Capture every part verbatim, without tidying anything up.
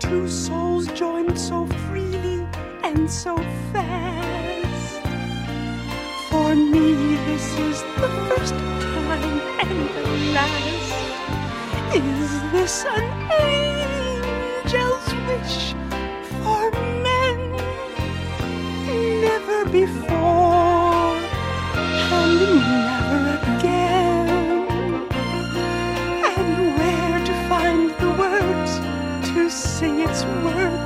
two souls joined so freely and so fast. For me, this is the first time and the last. Is this an angel's wish for men? Never before and never again. And where to find the words to sing its worth?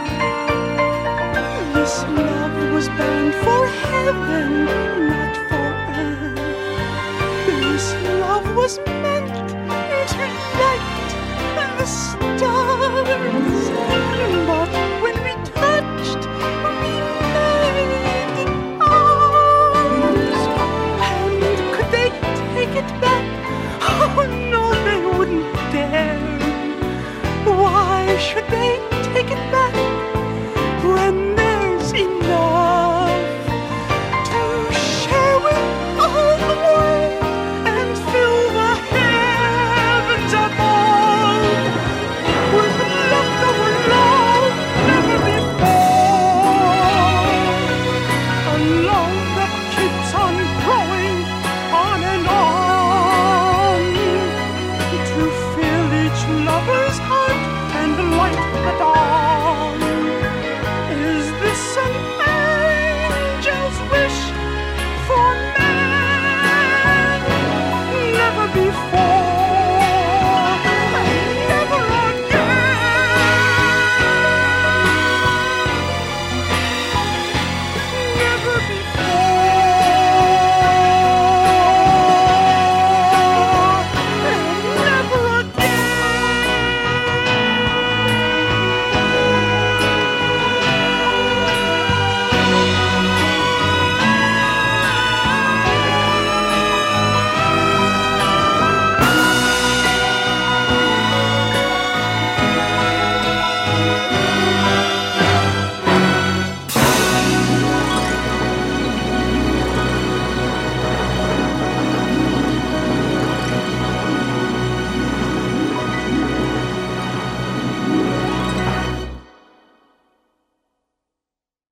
This love was bound for heaven, not for earth. This love was meant to light the stars. But when we touched, we made it ours. And could they take it back? Oh no, they wouldn't dare. Why should they take it back when there's enough to share with all the world and fill the heavens above with leftover love never before? A love that keeps on growing on and on to fill each lover's heart